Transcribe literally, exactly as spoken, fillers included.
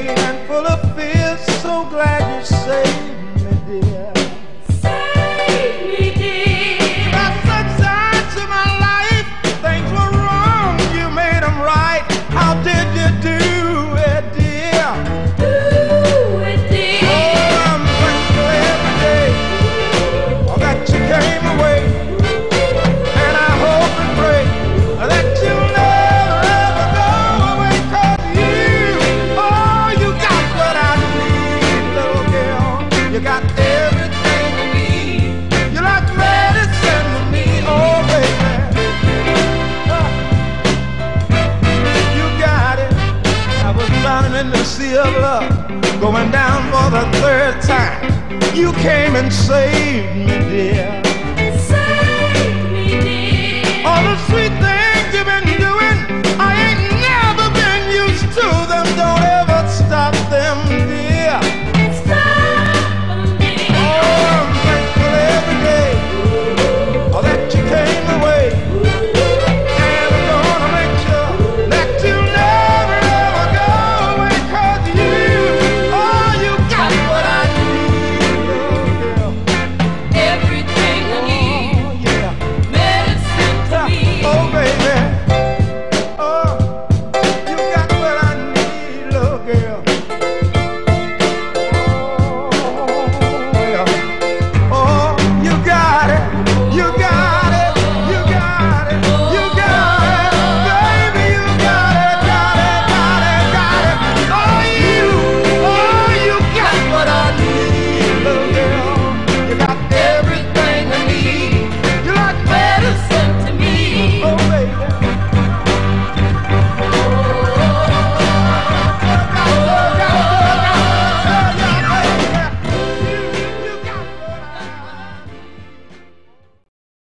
and full of fear. So glad you saved me, dear. Save me, dear. You got such sides to my life. Things were wrong, you made them right. How did you do it, dear? Do it, dear. Oh, I'm thankful every day that you came away. And I hope and pray that you'll never ever go away. 'Cause you, oh, you got what I need, little girl. You got everything I need. You're like medicine to me, oh baby. Uh, You got it. I was drowning in the sea of love, going down for the third time. You came and saved me, dear. Save me, dear. All the sweet things